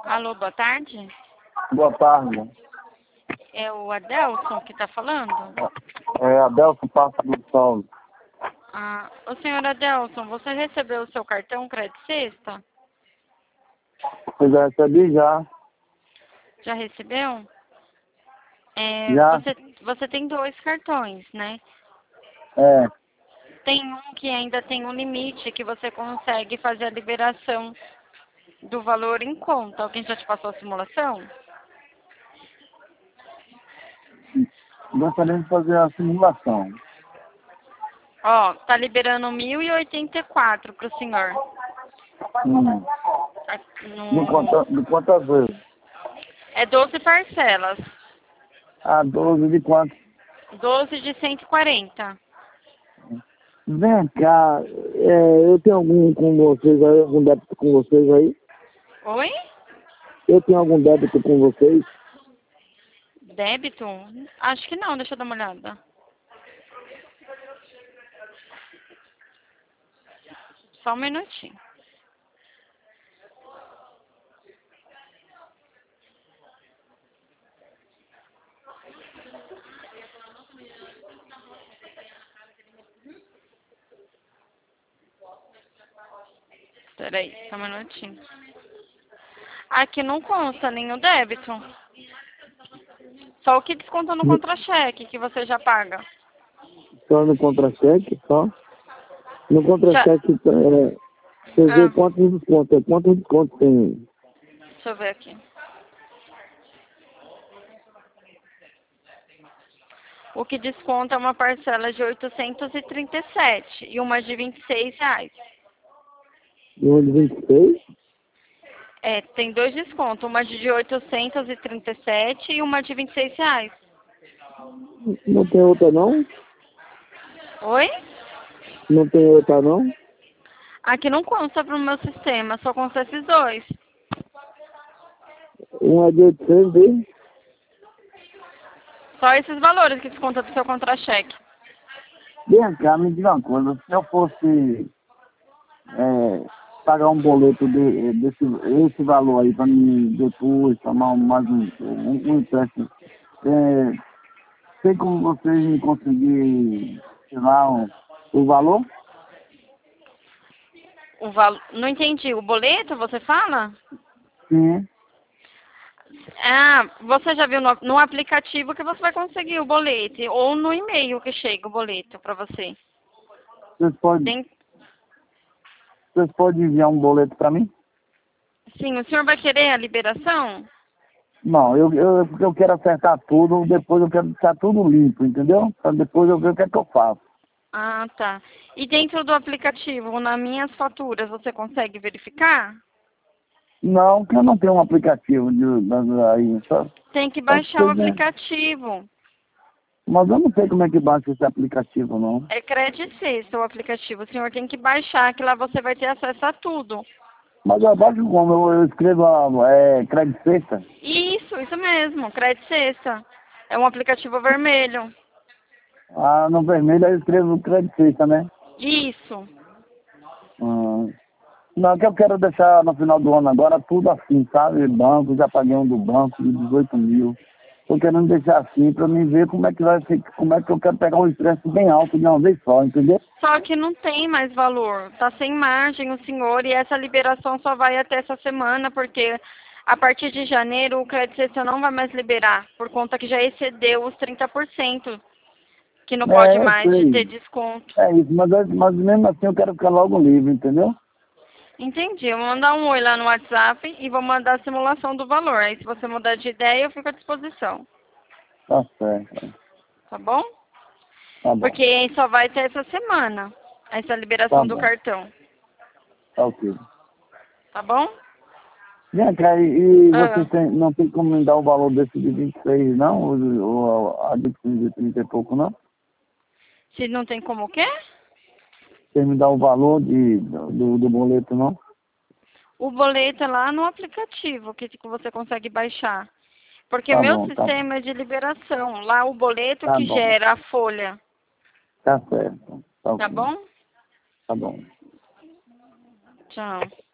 Alô, boa tarde. Boa tarde. É o Adelson que está falando? É Adelson Passo do Sol. O senhor Adelson, você recebeu o seu cartão Crédito Sexta? Eu já recebi já. Já recebeu? Já? Você tem dois cartões, né? É. Tem um que ainda tem um limite que você consegue fazer a liberação do valor em conta. Alguém já te passou a simulação? Gostaria de fazer a simulação. Ó, tá liberando 1.084 para o senhor. De quantas vezes? É 12 parcelas. 12 de quanto? 12 de 140. Vem cá, eu tenho algum com vocês aí, algum débito com vocês aí? Oi? Eu tenho algum débito com vocês? Débito? Acho que não, deixa eu dar uma olhada. Só um minutinho. Peraí, só um minutinho. Aqui não consta nenhum débito. Só o que desconta no contra-cheque que você já paga. Só no contra-cheque, só? No contra-cheque, você vê quantos descontos tem? Deixa eu ver aqui. O que desconta é uma parcela de 837 e uma de R$ 26. No de 26? Tem dois descontos, uma de 837 e uma de R$ 26. Não tem outra não? Oi? Não tem outra não? Aqui não consta pro meu sistema, só consta esses dois. Um é de 800 e... Só esses valores que desconta do seu contra-cheque. Vem cá, me diga uma coisa, se eu fosse pagar um boleto esse valor aí para mim depois tomar mais um empréstimo, tem como vocês me conseguir tirar o valor? Não entendi. O boleto, você fala? Sim. Você já viu no aplicativo que você vai conseguir o boleto, ou no e-mail que chega o boleto para você. Vocês podem enviar um boleto para mim? Sim, o senhor vai querer a liberação? Não, porque eu quero acertar tudo, depois eu quero deixar tudo limpo, entendeu? Para depois eu ver o que é que eu faço. Ah, tá. E dentro do aplicativo, nas minhas faturas, você consegue verificar? Não, que eu não tenho um aplicativo aí, só. Tem que baixar o aplicativo. Mas eu não sei como é que baixa esse aplicativo, não. É Crédito Sexta o aplicativo. O senhor tem que baixar, que lá você vai ter acesso a tudo. Mas eu baixo como? Eu escrevo Crédito Sexta? Isso mesmo, Crédito Sexta. É um aplicativo vermelho. No vermelho eu escrevo Crédito Sexta, né? Isso. Não, que eu quero deixar no final do ano agora tudo assim, sabe? Banco, já paguei um do banco de 18 mil. Tô querendo deixar assim pra mim ver como é que vai ser, como é que eu quero pegar um empréstimo bem alto de uma vez só, entendeu? Só que não tem mais valor. Tá sem margem o senhor e essa liberação só vai até essa semana, porque a partir de janeiro o Crédito Sexta não vai mais liberar, por conta que já excedeu os 30%, que não pode Eu mais sei. ter desconto. É isso, mas mesmo assim eu quero ficar logo livre, entendeu? Entendi. Eu vou mandar um oi lá no WhatsApp e vou mandar a simulação do valor. Aí se você mudar de ideia, eu fico à disposição. Tá certo. Tá bom? Tá bom. Porque só vai ter essa semana, essa liberação Tá do bom. cartão. Tá ok. Tá bom? Vem cá, e você não tem como me dar o valor desse de 26, não? Ou a de 30 e pouco, não? Se não tem como o quê? Você me dá o valor do boleto, não? O boleto é lá no aplicativo que você consegue baixar. Porque Tá meu bom, tá bom. sistema é de liberação. Lá o boleto Tá que bom. gera a folha. Tá certo. Tá Tá ok. bom? Tá bom. Tchau.